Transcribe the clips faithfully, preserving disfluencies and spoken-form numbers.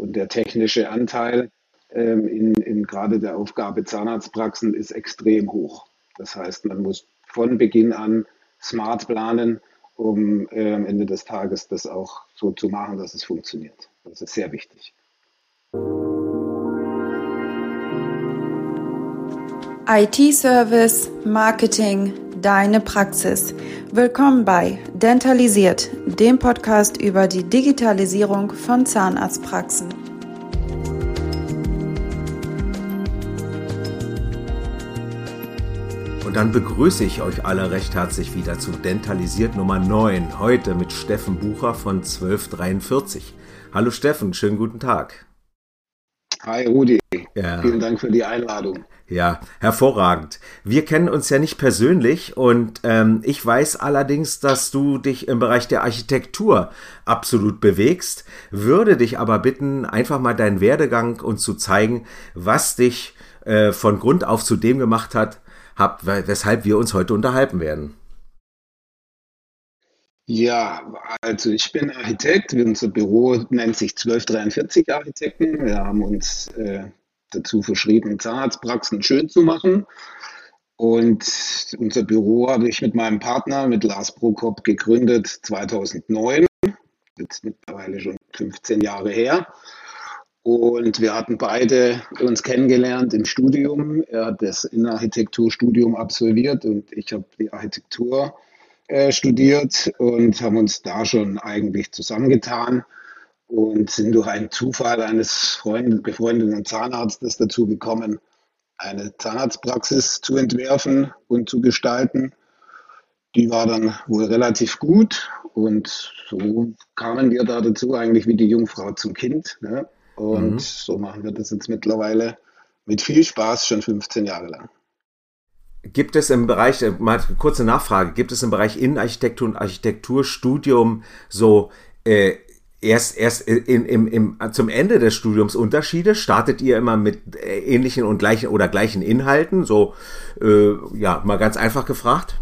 Und der technische Anteil ähm, in, in gerade der Aufgabe Zahnarztpraxen ist extrem hoch. Das heißt, man muss von Beginn an smart planen, um äh, am Ende des Tages das auch so zu machen, dass es funktioniert. Das ist sehr wichtig. I T-Service, Marketing, deine Praxis. Willkommen bei Dentalisiert, dem Podcast über die Digitalisierung von Zahnarztpraxen. Und dann begrüße ich euch alle recht herzlich wieder zu Dentalisiert Nummer neun, heute mit Steffen Bucher von zwölf dreiundvierzig. Hallo Steffen, schönen guten Tag. Hi Rudi, ja. Vielen Dank für die Einladung. Ja, hervorragend. Wir kennen uns ja nicht persönlich und ähm, ich weiß allerdings, dass du dich im Bereich der Architektur absolut bewegst, würde dich aber bitten, einfach mal deinen Werdegang uns zu zeigen, was dich äh, von Grund auf zu dem gemacht hat, habt, weshalb wir uns heute unterhalten werden. Ja, also ich bin Architekt. Unser Büro nennt sich zwölf dreiundvierzig Architekten. Wir haben uns äh, dazu verschrieben, Zahnarztpraxen schön zu machen. Und unser Büro habe ich mit meinem Partner, mit Lars Prokop, gegründet zweitausendneun. Jetzt mittlerweile schon fünfzehn Jahre her. Und wir hatten beide uns kennengelernt im Studium. Er hat das Innenarchitekturstudium absolviert und ich habe die Architektur äh, studiert und haben uns da schon eigentlich zusammengetan und sind durch einen Zufall eines Freund, befreundeten Zahnarztes dazu gekommen, eine Zahnarztpraxis zu entwerfen und zu gestalten. Die war dann wohl relativ gut und so kamen wir da dazu eigentlich wie die Jungfrau zum Kind, ne? Und mhm. so machen wir das jetzt mittlerweile mit viel Spaß schon fünfzehn Jahre lang. Gibt es im Bereich, mal kurze Nachfrage, gibt es im Bereich Innenarchitektur und Architekturstudium so äh, erst, erst in, im, im, zum Ende des Studiums Unterschiede? Startet ihr immer mit ähnlichen und gleichen oder gleichen Inhalten? So, äh, ja, mal ganz einfach gefragt.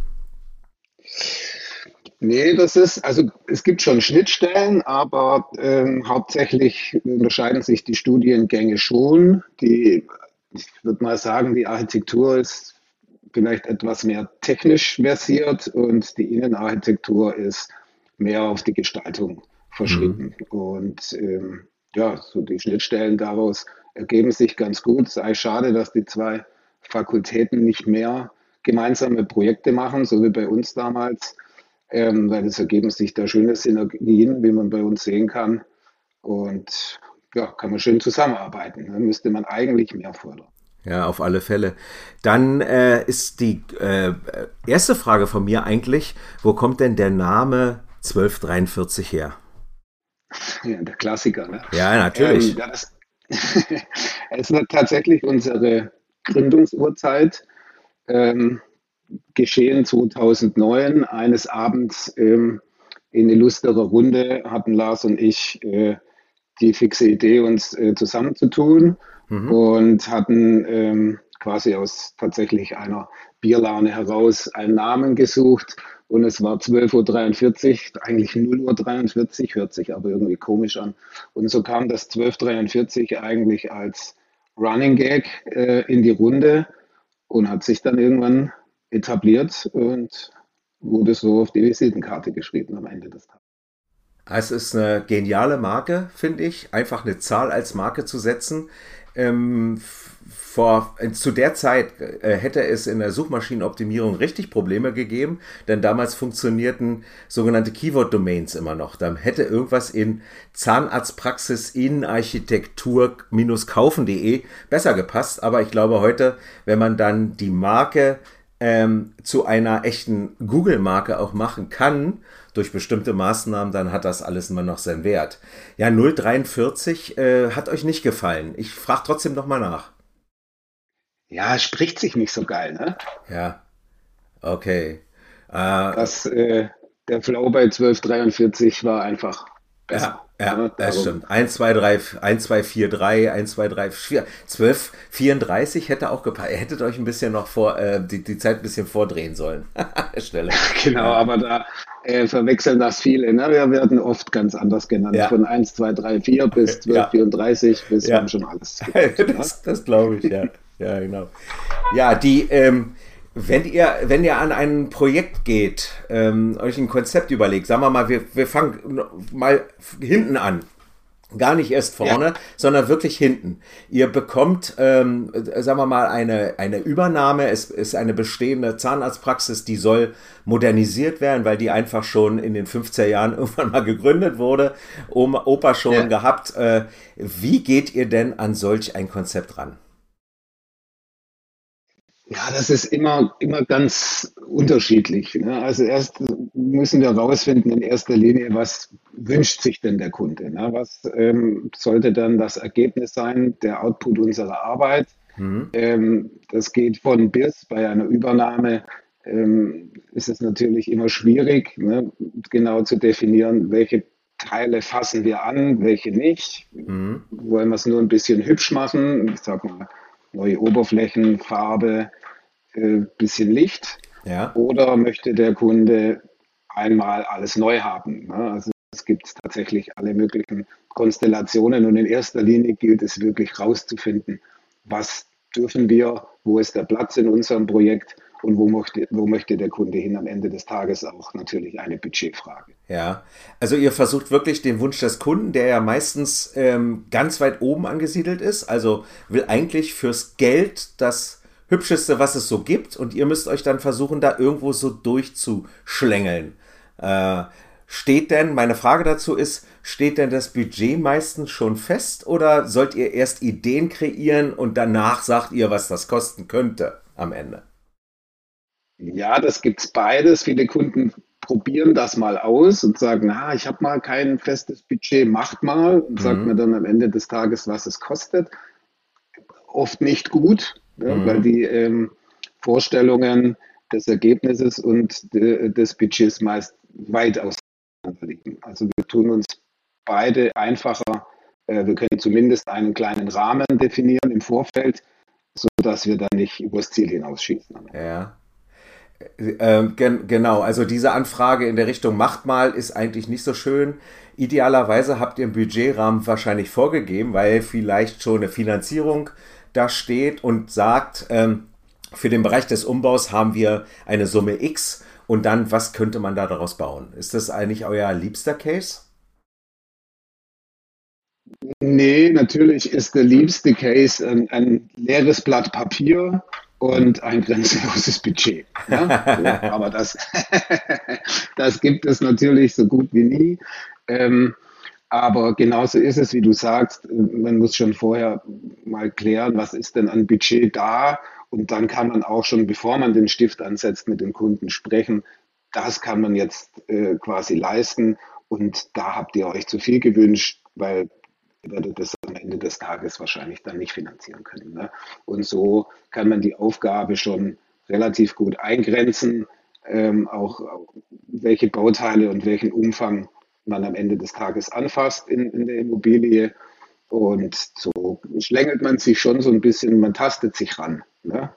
Nee, das ist, also es gibt schon Schnittstellen, aber ähm, hauptsächlich unterscheiden sich die Studiengänge schon. Die, ich würde mal sagen, die Architektur ist vielleicht etwas mehr technisch versiert und die Innenarchitektur ist mehr auf die Gestaltung verschrieben. Mhm. Und ähm, ja, so die Schnittstellen daraus ergeben sich ganz gut. Es ist eigentlich schade, dass die zwei Fakultäten nicht mehr gemeinsame Projekte machen, so wie bei uns damals. Ähm, weil es ergeben sich da schöne Synergien, wie man bei uns sehen kann. Und ja, kann man schön zusammenarbeiten. Da müsste man eigentlich mehr fördern. Ja, auf alle Fälle. Dann äh, ist die äh, erste Frage von mir eigentlich, wo kommt denn der Name zwölf dreiundvierzig her? Ja, der Klassiker, ne? Ja, natürlich. Ähm, ja, das, es wird tatsächlich unsere Gründungsurzeit. Ähm, geschehen zweitausendneun. Eines Abends ähm, in illustrer Runde hatten Lars und ich äh, die fixe Idee, uns äh, zusammenzutun mhm. und hatten ähm, quasi aus tatsächlich einer Bierlaune heraus einen Namen gesucht und es war zwölf Uhr dreiundvierzig, eigentlich null Uhr dreiundvierzig, hört sich aber irgendwie komisch an. Und so kam das zwölf dreiundvierzig eigentlich als Running Gag äh, in die Runde und hat sich dann irgendwann etabliert und wurde so auf die Visitenkarte geschrieben am Ende des Tages. Es ist eine geniale Marke, finde ich, einfach eine Zahl als Marke zu setzen. Ähm, vor, zu der Zeit äh, hätte es in der Suchmaschinenoptimierung richtig Probleme gegeben, denn damals funktionierten sogenannte Keyword-Domains immer noch. Da hätte irgendwas in Zahnarztpraxis Innenarchitektur-kaufen punkt de besser gepasst, aber ich glaube heute, wenn man dann die Marke ähm, zu einer echten Google-Marke auch machen kann, durch bestimmte Maßnahmen, dann hat das alles immer noch seinen Wert. Ja, null dreiundvierzig äh, hat euch nicht gefallen. Ich frage trotzdem noch mal nach. Ja, spricht sich nicht so geil, ne? Ja, okay. Äh, das, äh, der Flow bei zwölf dreiundvierzig war einfach besser. Ja, ja, das stimmt. eins, zwei, drei, eins, zwei, vier, drei, eins, zwei, drei, vier, zwölf, vierunddreißig hätte auch gepasst. Ihr hättet euch ein bisschen noch vor, äh, die, die Zeit ein bisschen vordrehen sollen. Schneller. Genau, aber da, äh, verwechseln das viele. Ne? Wir werden oft ganz anders genannt. Ja, Von eins, zwei, drei, vier bis zwölf, ja, vierunddreißig bis wir haben ja. schon alles gehabt. Ne? Das, das glaube ich, ja. Ja, genau. Ja, die, ähm, wenn ihr, wenn ihr an ein Projekt geht, ähm, euch ein Konzept überlegt, sagen wir mal, wir, wir fangen mal hinten an. Gar nicht erst Ja, vorne, sondern wirklich hinten. Ihr bekommt, ähm, sagen wir mal, eine, eine Übernahme. Es ist eine bestehende Zahnarztpraxis, die soll modernisiert werden, weil die einfach schon in den fünfziger Jahren irgendwann mal gegründet wurde, um Opa schon ja. gehabt. Äh, wie geht ihr denn an solch ein Konzept ran? Ja, das ist immer, immer ganz unterschiedlich. Ne? Also erst müssen wir rausfinden in erster Linie, was wünscht sich denn der Kunde? Ne? Was ähm, sollte dann das Ergebnis sein, der Output unserer Arbeit? Hm? Ähm, das geht von bis. Bei einer Übernahme ähm, ist es natürlich immer schwierig, ne, genau zu definieren, welche Teile fassen wir an, welche nicht. Hm? Wollen wir es nur ein bisschen hübsch machen? Ich sag mal, neue Oberflächen, Farbe, äh, bisschen Licht. Ja, Oder möchte der Kunde einmal alles neu haben? Ne? Also es gibt tatsächlich alle möglichen Konstellationen und in erster Linie gilt es wirklich rauszufinden, was dürfen wir, wo ist der Platz in unserem Projekt und wo möchte, wo möchte der Kunde hin am Ende des Tages auch natürlich eine Budgetfrage. ja. Also ihr versucht wirklich den Wunsch des Kunden, der ja meistens ähm, ganz weit oben angesiedelt ist, also will eigentlich fürs Geld das Hübscheste, was es so gibt, und ihr müsst euch dann versuchen, da irgendwo so durchzuschlängeln. Äh, steht denn, meine Frage dazu ist, steht denn das Budget meistens schon fest oder sollt ihr erst Ideen kreieren und danach sagt ihr, was das kosten könnte am Ende? Ja, das gibt's beides. Viele Kunden probieren das mal aus und sagen, na, ich habe mal kein festes Budget, macht mal und sagt mir Mhm. dann am Ende des Tages, was es kostet. Oft nicht gut, ne, weil Mhm. die ähm, Vorstellungen des Ergebnisses und de, des Budgets meist weit auseinander liegen. Also wir tun uns beide einfacher. Äh, wir können zumindest einen kleinen Rahmen definieren im Vorfeld, sodass wir dann nicht übers Ziel hinausschießen am Ende. Ja. Ähm, gen genau, also diese Anfrage in der Richtung macht mal ist eigentlich nicht so schön. Idealerweise habt ihr einen Budgetrahmen wahrscheinlich vorgegeben, weil vielleicht schon eine Finanzierung da steht und sagt, ähm, für den Bereich des Umbaus haben wir eine Summe X und dann, was könnte man da daraus bauen? Ist das eigentlich euer liebster Case? Nee, natürlich ist der liebste Case ein, ein leeres Blatt Papier und ein grenzenloses Budget. Ne? So, aber das, das gibt es natürlich so gut wie nie. Ähm, aber genauso ist es, wie du sagst, man muss schon vorher mal klären, was ist denn an Budget da und dann kann man auch schon, bevor man den Stift ansetzt, mit dem Kunden sprechen. Das kann man jetzt äh, quasi leisten und da habt ihr euch zu viel gewünscht, weil ihr werdet das am Ende des Tages wahrscheinlich dann nicht finanzieren können. Ne? Und so kann man die Aufgabe schon relativ gut eingrenzen, ähm, auch, auch welche Bauteile und welchen Umfang man am Ende des Tages anfasst in, in der Immobilie. Und so schlängelt man sich schon so ein bisschen, man tastet sich ran. Ne?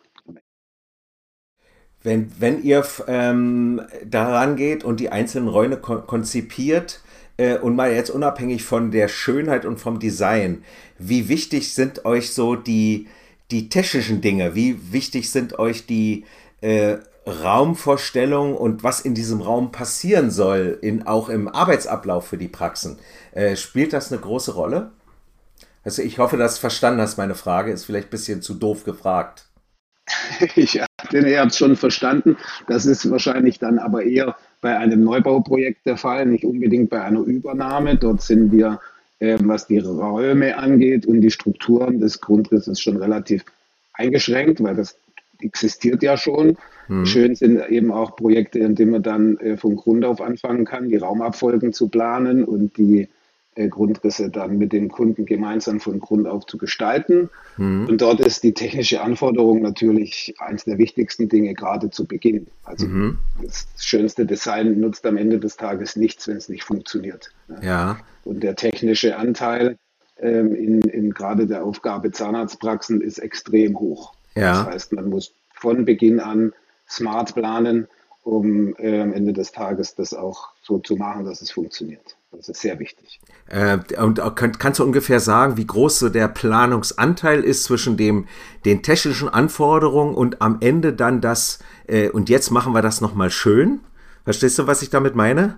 Wenn, wenn ihr ähm, daran geht und die einzelnen Räume kon konzipiert äh, und mal jetzt unabhängig von der Schönheit und vom Design, wie wichtig sind euch so die, die technischen Dinge? Wie wichtig sind euch die äh, Raumvorstellungen und was in diesem Raum passieren soll, in, auch im Arbeitsablauf für die Praxen? Äh, spielt das eine große Rolle? Also ich hoffe, dass du verstanden hast, meine Frage ist vielleicht ein bisschen zu doof gefragt. Ich denke, ihr habt es schon verstanden. Das ist wahrscheinlich dann aber eher bei einem Neubauprojekt der Fall, nicht unbedingt bei einer Übernahme. Dort sind wir, äh, was die Räume angeht und die Strukturen des Grundrisses schon relativ eingeschränkt, weil das existiert ja schon. Hm. Schön sind eben auch Projekte, in denen man dann äh, von Grund auf anfangen kann, die Raumabfolgen zu planen und die äh, Grundrisse dann mit dem Kunden gemeinsam von Grund auf zu gestalten. Hm. Und dort ist die technische Anforderung natürlich eines der wichtigsten Dinge, gerade zu Beginn. Also Mhm. das schönste Design nutzt am Ende des Tages nichts, wenn es nicht funktioniert. Ne? Ja, Und der technische Anteil ähm, in, in gerade der Aufgabe Zahnarztpraxen ist extrem hoch. Das ja. heißt, man muss von Beginn an smart planen um äh, am Ende des Tages das auch so zu machen, dass es funktioniert. Das ist sehr wichtig. Äh, und kann, kannst du ungefähr sagen, wie groß so der Planungsanteil ist zwischen dem, den technischen Anforderungen und am Ende dann das, äh, und jetzt machen wir das nochmal schön? Verstehst du, was ich damit meine?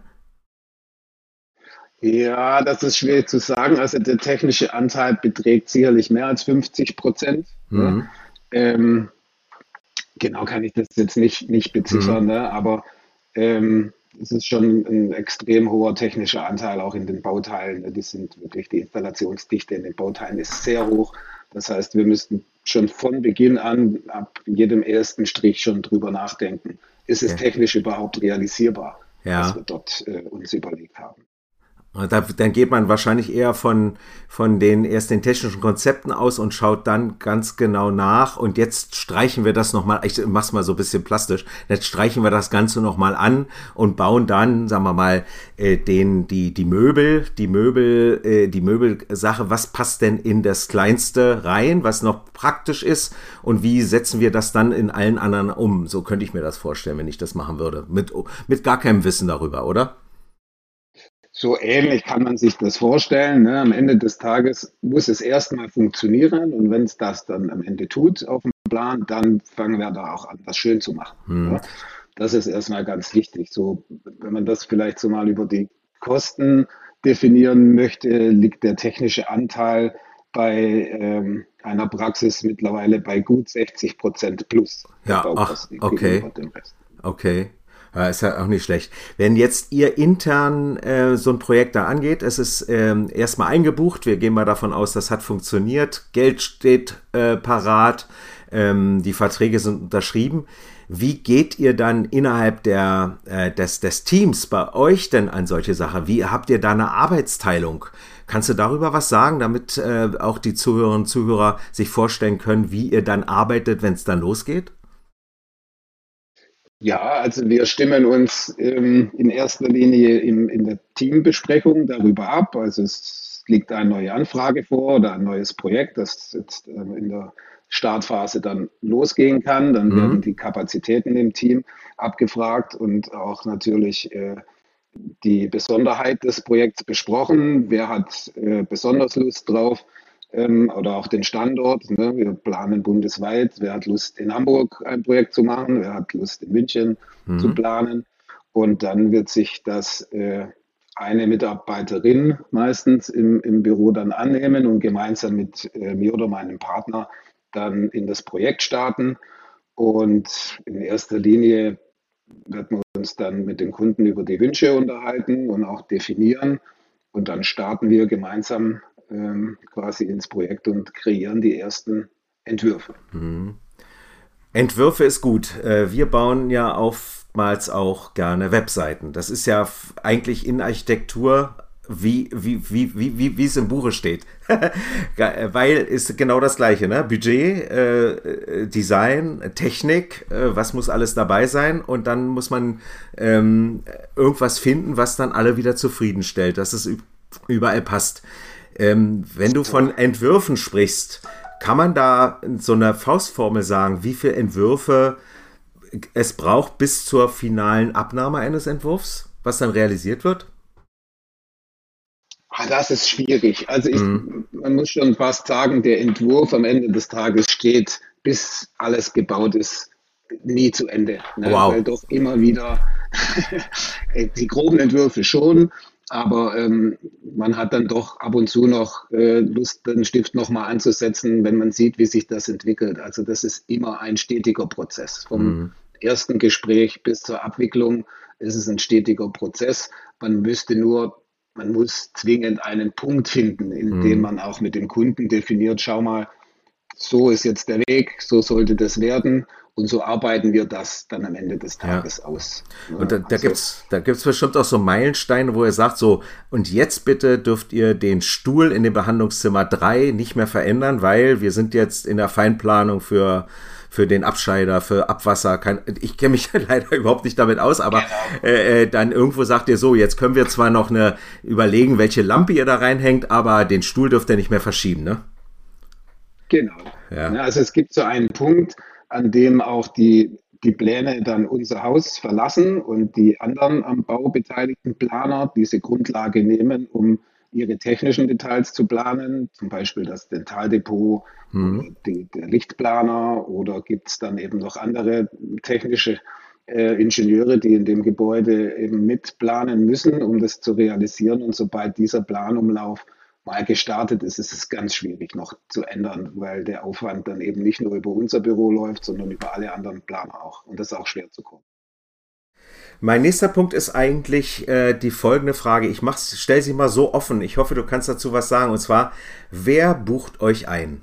Ja, das ist schwierig zu sagen. Also der technische Anteil beträgt sicherlich mehr als fünfzig Prozent. Ne? Mhm. Ähm, genau kann ich das jetzt nicht, nicht beziffern, Mhm. ne? Aber ähm, es ist schon ein extrem hoher technischer Anteil auch in den Bauteilen. Ne? Die sind wirklich, die Installationsdichte in den Bauteilen ist sehr hoch. Das heißt, wir müssten schon von Beginn an, ab jedem ersten Strich schon drüber nachdenken. Ist es Ja. technisch überhaupt realisierbar, was Ja. wir dort äh, uns überlegt haben? Da, dann geht man wahrscheinlich eher von, von den erst den technischen Konzepten aus und schaut dann ganz genau nach. Und jetzt streichen wir das nochmal, ich mach's mal so ein bisschen plastisch, jetzt streichen wir das Ganze nochmal an und bauen dann, sagen wir mal, äh, den, die, die Möbel, die Möbel, äh, die Möbelsache, was passt denn in das Kleinste rein, was noch praktisch ist und wie setzen wir das dann in allen anderen um? So könnte ich mir das vorstellen, wenn ich das machen würde. Mit, mit gar keinem Wissen darüber, oder? So ähnlich kann man sich das vorstellen. Ne? Am Ende des Tages muss es erstmal funktionieren und wenn es das dann am Ende tut auf dem Plan, dann fangen wir da auch an, das schön zu machen. Hm. Ja? Das ist erstmal ganz wichtig. So, wenn man das vielleicht so mal über die Kosten definieren möchte, liegt der technische Anteil bei ähm, einer Praxis mittlerweile bei gut sechzig Prozent plus der Ja, ach, Baukosten okay. gegenüber dem Rest. Okay, ja, ist ja auch nicht schlecht. Wenn jetzt ihr intern äh, so ein Projekt da angeht, es ist ähm, erstmal eingebucht, wir gehen mal davon aus, das hat funktioniert, Geld steht äh, parat, ähm, die Verträge sind unterschrieben. Wie geht ihr dann innerhalb der, äh, des, des Teams bei euch denn an solche Sachen? Wie habt ihr da eine Arbeitsteilung? Kannst du darüber was sagen, damit äh, auch die Zuhörerinnen und Zuhörer sich vorstellen können, wie ihr dann arbeitet, wenn es dann losgeht? Ja, also wir stimmen uns ähm, in erster Linie im, in der Teambesprechung darüber ab. Also es liegt eine neue Anfrage vor oder ein neues Projekt, das jetzt ähm, in der Startphase dann losgehen kann. Dann werden Mhm. die Kapazitäten im Team abgefragt und auch natürlich äh, die Besonderheit des Projekts besprochen. Wer hat äh, besonders Lust drauf? Ähm, oder auch den Standort. Ne? Wir planen bundesweit. Wer hat Lust, in Hamburg ein Projekt zu machen? Wer hat Lust, in München zu Mhm. planen? Und dann wird sich das äh, eine Mitarbeiterin meistens im, im Büro dann annehmen und gemeinsam mit äh, mir oder meinem Partner dann in das Projekt starten. Und in erster Linie werden wir uns dann mit den Kunden über die Wünsche unterhalten und auch definieren. Und dann starten wir gemeinsam ähm, quasi ins Projekt und kreieren die ersten Entwürfe. Mhm. Entwürfe ist gut. Äh, Wir bauen ja oftmals auch gerne Webseiten. Das ist ja f- eigentlich in Architektur, wie, wie, wie, wie, wie, wie es im Buche steht. Ge- Weil ist genau das Gleiche, ne? Budget, äh, äh, Design, Technik, äh, was muss alles dabei sein? Und dann muss man ähm, irgendwas finden, was dann alle wieder zufriedenstellt, dass es üb- überall passt. Ähm, wenn du von Entwürfen sprichst, kann man da in so einer Faustformel sagen, wie viele Entwürfe es braucht bis zur finalen Abnahme eines Entwurfs, was dann realisiert wird? Ah, das ist schwierig. Also ich, Mhm. man muss schon fast sagen, der Entwurf am Ende des Tages steht, bis alles gebaut ist, nie zu Ende. Ne? Weil Wow. doch immer wieder die groben Entwürfe schon, aber ähm, man hat dann doch ab und zu noch äh, Lust, den Stift nochmal anzusetzen, wenn man sieht, wie sich das entwickelt. Also das ist immer ein stetiger Prozess. Vom Mhm. ersten Gespräch bis zur Abwicklung ist es ein stetiger Prozess. Man müsste nur, man muss zwingend einen Punkt finden, in dem Mhm. man auch mit dem Kunden definiert, schau mal, so ist jetzt der Weg, so sollte das werden und so arbeiten wir das dann am Ende des Ja. Tages aus. Und Ne? da, da Also gibt's, da gibt's bestimmt auch so Meilensteine, wo ihr sagt so, und jetzt bitte dürft ihr den Stuhl in dem Behandlungszimmer drei nicht mehr verändern, weil wir sind jetzt in der Feinplanung für, für den Abscheider, für Abwasser. Kein, ich kenne mich leider überhaupt nicht damit aus, aber äh, äh, dann irgendwo sagt ihr so, jetzt können wir zwar noch eine überlegen, welche Lampe ihr da reinhängt, aber den Stuhl dürft ihr nicht mehr verschieben, ne? genau. Ja. Ne, also es gibt so einen Punkt, an dem auch die die Pläne dann unser Haus verlassen und die anderen am Bau beteiligten Planer diese Grundlage nehmen, um ihre technischen Details zu planen, zum Beispiel das Dentaldepot oder Mhm. die, der Lichtplaner, oder gibt es dann eben noch andere technische äh, Ingenieure, die in dem Gebäude eben mitplanen müssen, um das zu realisieren. Und sobald dieser Planumlauf mal gestartet ist, ist es ganz schwierig noch zu ändern, weil der Aufwand dann eben nicht nur über unser Büro läuft, sondern über alle anderen Planer auch. Und das ist auch schwer zu kommen. Mein nächster Punkt ist eigentlich äh, die folgende Frage. Ich mach's, stell sie mal so offen. Ich hoffe, du kannst dazu was sagen. Und zwar, wer bucht euch ein?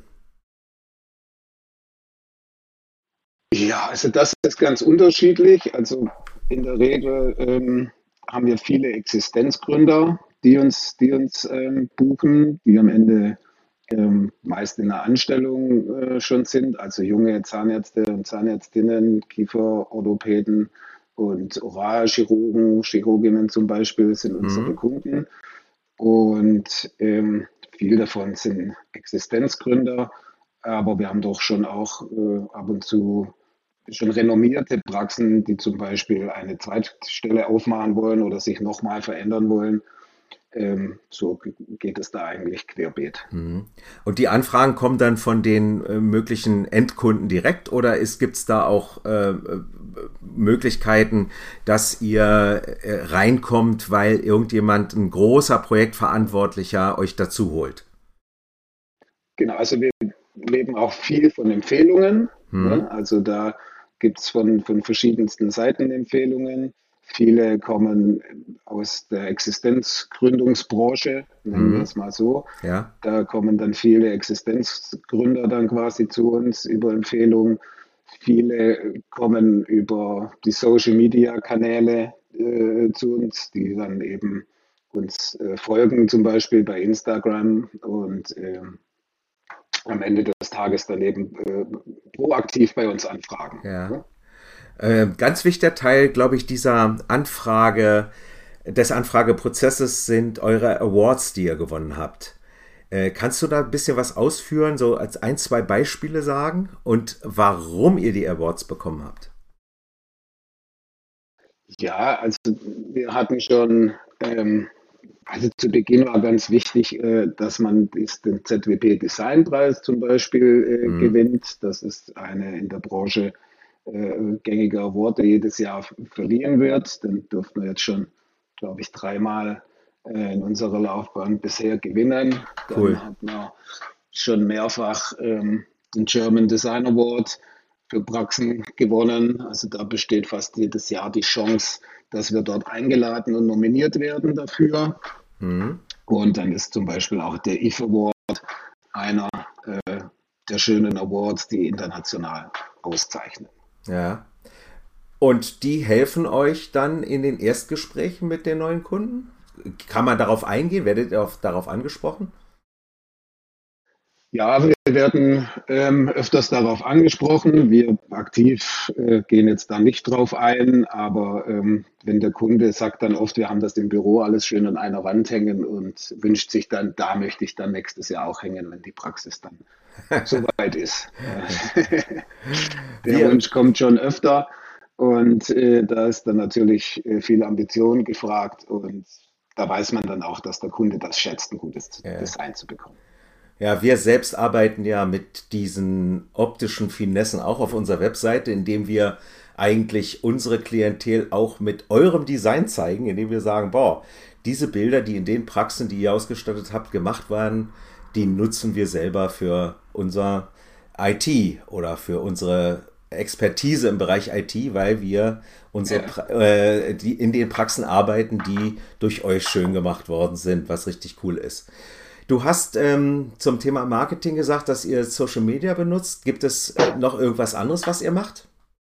Ja, also das ist ganz unterschiedlich. Also in der Regel ähm, haben wir viele Existenzgründer, die uns, die uns ähm, buchen, die am Ende ähm, meist in der Anstellung äh, schon sind, also junge Zahnärzte und Zahnärztinnen, Kieferorthopäden und Oralchirurgen, Chirurginnen zum Beispiel sind unsere Mhm. Kunden. Und ähm, viele davon sind Existenzgründer, aber wir haben doch schon auch äh, ab und zu schon renommierte Praxen, die zum Beispiel eine Zweitstelle aufmachen wollen oder sich nochmal verändern wollen. Ähm, so geht es da eigentlich querbeet. Mhm. Und die Anfragen kommen dann von den äh, möglichen Endkunden direkt oder gibt es da auch äh, äh, Möglichkeiten, dass ihr äh, reinkommt, weil irgendjemand, ein großer Projektverantwortlicher, euch dazu holt? Genau, also wir leben auch viel von Empfehlungen. Mhm. Ne? Also da gibt es von, von verschiedensten Seiten Empfehlungen. Viele kommen aus der Existenzgründungsbranche, nennen wir Mhm. es mal so. Ja, Da kommen dann viele Existenzgründer dann quasi zu uns über Empfehlungen. Viele kommen über die Social-Media-Kanäle äh, zu uns, die dann eben uns äh, folgen, zum Beispiel bei Instagram, und ähm, am Ende des Tages dann eben äh, proaktiv bei uns anfragen. ja. Ne? Äh, ganz wichtiger Teil, glaube ich, dieser Anfrage, des Anfrageprozesses sind eure Awards, die ihr gewonnen habt. Äh, kannst du da ein bisschen was ausführen, so als ein, zwei Beispiele sagen und warum ihr die Awards bekommen habt? Ja, also wir hatten schon, ähm, also zu Beginn war ganz wichtig, äh, dass man dies- den Z W P Designpreis zum Beispiel äh, Mhm. gewinnt. Das ist eine in der Branche äh, gängige Award, der jedes Jahr f- verliehen wird. Den durften wir jetzt schon, glaube ich, dreimal äh, in unserer Laufbahn bisher gewinnen. Cool. Dann hat man schon mehrfach ähm, den German Design Award für Praxen gewonnen. Also da besteht fast jedes Jahr die Chance, dass wir dort eingeladen und nominiert werden dafür. Mhm. Und dann ist zum Beispiel auch der I F Award einer äh, der schönen Awards, die international auszeichnen. Ja. Und die helfen euch dann in den Erstgesprächen mit den neuen Kunden? Kann man darauf eingehen? Werdet ihr auf, darauf angesprochen? Ja, wir werden ähm, öfters darauf angesprochen. Wir aktiv äh, gehen jetzt da nicht drauf ein, aber ähm, wenn der Kunde sagt dann oft, wir haben das im Büro alles schön an einer Wand hängen und wünscht sich dann, da möchte ich dann nächstes Jahr auch hängen, wenn die Praxis dann soweit ist. Der Wir, Wunsch kommt schon öfter, und äh, da ist dann natürlich äh, viel Ambition gefragt, und da weiß man dann auch, dass der Kunde das schätzt, ein gutes ja. Design zu bekommen. Ja, wir selbst arbeiten ja mit diesen optischen Finessen auch auf unserer Webseite, indem wir eigentlich unsere Klientel auch mit eurem Design zeigen, indem wir sagen, boah, diese Bilder, die in den Praxen, die ihr ausgestattet habt, gemacht waren, die nutzen wir selber für unser I T oder für unsere Expertise im Bereich I T, weil wir unsere Ja. pra- äh, die in den Praxen arbeiten, die durch euch schön gemacht worden sind, was richtig cool ist. Du hast ähm, zum Thema Marketing gesagt, dass ihr Social Media benutzt. Gibt es äh, noch irgendwas anderes, was ihr macht?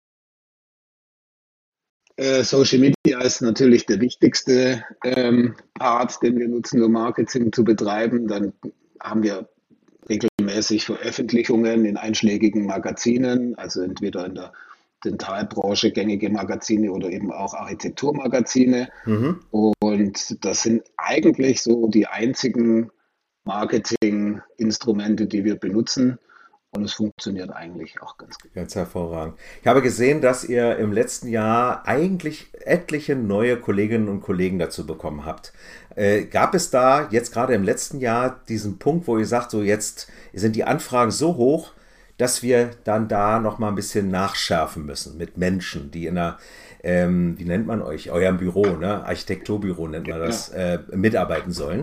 Äh, Social Media ist natürlich der wichtigste ähm, Part, den wir nutzen, um Marketing zu betreiben. Dann haben wir regelmäßig Veröffentlichungen in einschlägigen Magazinen, also entweder in der Dentalbranche gängige Magazine oder eben auch Architekturmagazine. Mhm. Und das sind eigentlich so die einzigen Marketinginstrumente, die wir benutzen. und es funktioniert eigentlich auch ganz gut. Ganz hervorragend. Ich habe gesehen, dass ihr im letzten Jahr eigentlich etliche neue Kolleginnen und Kollegen dazu bekommen habt. Äh, gab es da jetzt gerade im letzten Jahr diesen Punkt, wo ihr sagt, so jetzt sind die Anfragen so hoch, dass wir dann da noch mal ein bisschen nachschärfen müssen mit Menschen, die in einer, ähm, wie nennt man euch, eurem Büro, ne? Architekturbüro nennt man das, äh, mitarbeiten sollen?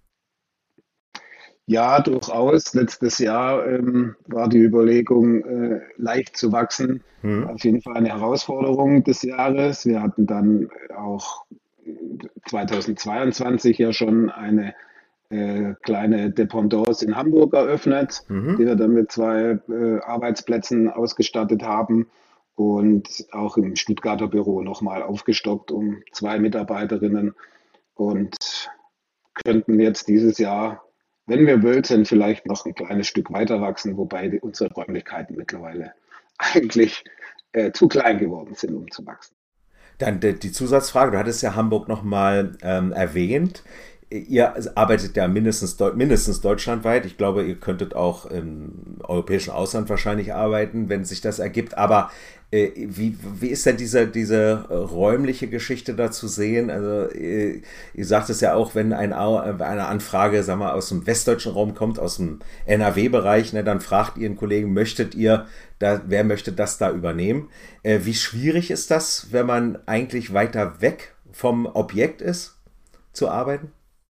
Ja, durchaus. Letztes Jahr ähm, war die Überlegung, äh, leicht zu wachsen. Hm. Auf jeden Fall eine Herausforderung des Jahres. Wir hatten dann auch zweitausendzweiundzwanzig ja schon eine äh, kleine Dependance in Hamburg eröffnet, Mhm. die wir dann mit zwei äh, Arbeitsplätzen ausgestattet haben und auch im Stuttgarter Büro nochmal aufgestockt um zwei Mitarbeiterinnen und könnten jetzt dieses Jahr, wenn wir wollten, vielleicht noch ein kleines Stück weiter wachsen, wobei die, unsere Räumlichkeiten mittlerweile eigentlich äh, zu klein geworden sind, um zu wachsen. Dann die, die Zusatzfrage, du hattest ja Hamburg nochmal ähm, erwähnt. Ihr arbeitet ja mindestens, mindestens deutschlandweit. Ich glaube, ihr könntet auch im europäischen Ausland wahrscheinlich arbeiten, wenn sich das ergibt. Aber äh, wie, wie ist denn diese, diese räumliche Geschichte da zu sehen? Also äh, ihr sagt es ja auch, wenn ein, eine Anfrage, sagen wir, aus dem westdeutschen Raum kommt, aus dem N R W-Bereich, ne, dann fragt ihr einen Kollegen, möchtet ihr, da, wer möchte das da übernehmen? Äh, wie schwierig ist das, wenn man eigentlich weiter weg vom Objekt ist, zu arbeiten?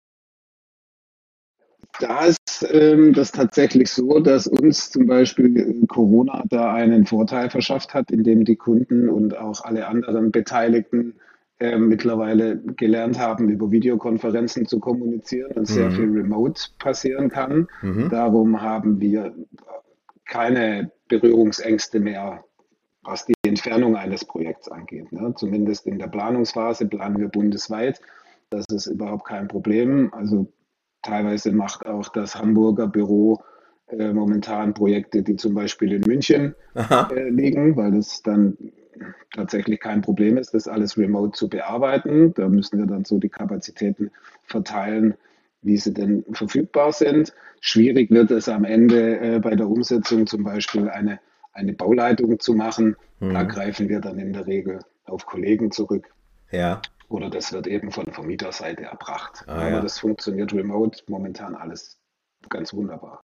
Da ist ähm, das tatsächlich so, dass uns zum Beispiel Corona da einen Vorteil verschafft hat, indem die Kunden und auch alle anderen Beteiligten äh, mittlerweile gelernt haben, über Videokonferenzen zu kommunizieren und sehr viel Mhm. remote passieren kann. Mhm. Darum haben wir keine Berührungsängste mehr, was die Entfernung eines Projekts angeht. Ne? Zumindest in der Planungsphase planen wir bundesweit. Das ist überhaupt kein Problem. Also teilweise macht auch das Hamburger Büro äh, momentan Projekte, die zum Beispiel in München Aha. äh, liegen, weil das dann tatsächlich kein Problem ist, das alles remote zu bearbeiten. Da müssen wir dann so die Kapazitäten verteilen, wie sie denn verfügbar sind. Schwierig wird es am Ende äh, bei der Umsetzung zum Beispiel eine, eine Bauleitung zu machen. Da Mhm. greifen wir dann in der Regel auf Kollegen zurück. Ja. Oder das wird eben von Vermieterseite erbracht. Ah Aber ja. das funktioniert remote momentan alles ganz wunderbar.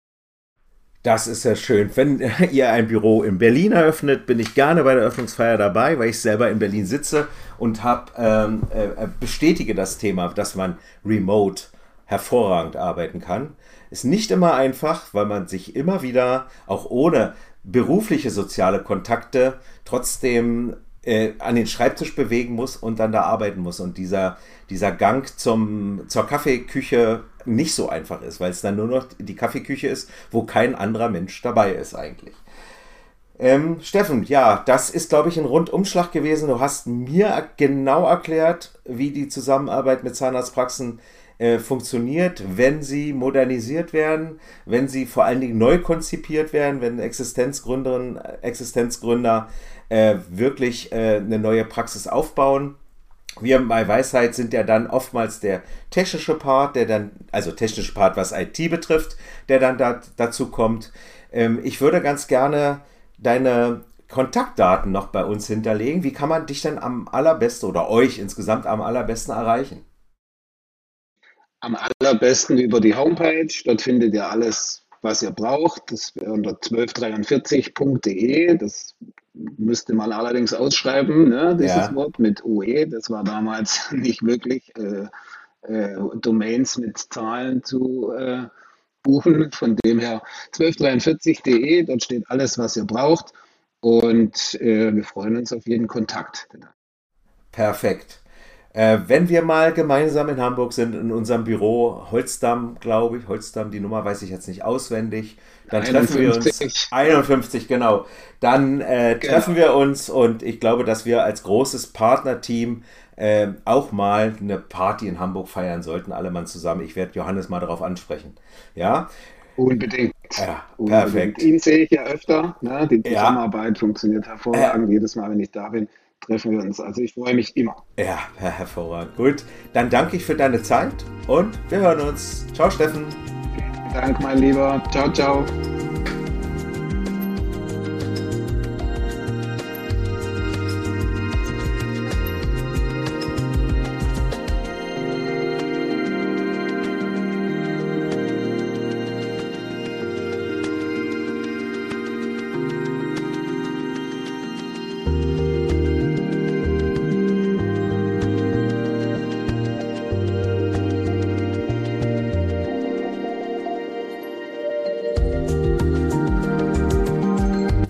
Das ist ja schön. Wenn ihr ein Büro in Berlin eröffnet, bin ich gerne bei der Eröffnungsfeier dabei, weil ich selber in Berlin sitze und hab, ähm, äh, bestätige das Thema, dass man remote hervorragend arbeiten kann. Ist nicht immer einfach, weil man sich immer wieder, auch ohne berufliche soziale Kontakte, trotzdem äh, an den Schreibtisch bewegen muss und dann da arbeiten muss. Und dieser, dieser Gang zum, zur Kaffeeküche nicht so einfach ist, weil es dann nur noch die Kaffeeküche ist, wo kein anderer Mensch dabei ist eigentlich. Ähm, Steffen, ja, das ist, glaube ich, ein Rundumschlag gewesen. Du hast mir genau erklärt, wie die Zusammenarbeit mit Zahnarztpraxen äh, funktioniert, wenn sie modernisiert werden, wenn sie vor allen Dingen neu konzipiert werden, wenn Existenzgründerinnen, Existenzgründer äh, wirklich äh, eine neue Praxis aufbauen. Wir bei Weisheit sind ja dann oftmals der technische Part, der dann, also technische Part, was I T betrifft, der dann da, dazu kommt. Ähm, ich würde ganz gerne deine Kontaktdaten noch bei uns hinterlegen. Wie kann man dich denn am allerbesten oder euch insgesamt am allerbesten erreichen? Am allerbesten über die Homepage. Dort findet ihr alles, was ihr braucht. Das wäre unter zwölf dreiundvierzig punkt de. Das müsste man allerdings ausschreiben, ne, dieses Ja, Wort mit O E. Das war damals nicht wirklich äh, äh, Domains mit Zahlen zu äh, buchen. Von dem her zwölf dreiundvierzig punkt de, dort steht alles, was ihr braucht. Und äh, wir freuen uns auf jeden Kontakt. perfekt. Äh, wenn wir mal gemeinsam in Hamburg sind, in unserem Büro, Holzdamm, glaube ich, Holzdamm, die Nummer weiß ich jetzt nicht auswendig, dann treffen wir uns, einundfünfzig, einundfünfzig, genau, dann äh, treffen genau. wir uns und ich glaube, dass wir als großes Partnerteam äh, auch mal eine Party in Hamburg feiern sollten, alle Mann zusammen. Ich werde Johannes mal darauf ansprechen. Ja, Unbedingt. ja, Unbedingt. perfekt. Ihn sehe ich ja öfter. Ne? Die Ja, Zusammenarbeit funktioniert äh, hervorragend. Jedes Mal, wenn ich da bin, treffen wir uns. Also ich freue mich immer. ja, hervorragend. Gut, dann danke ich für deine Zeit und wir hören uns. Ciao, Steffen. Danke, mein Lieber. Ciao, ciao.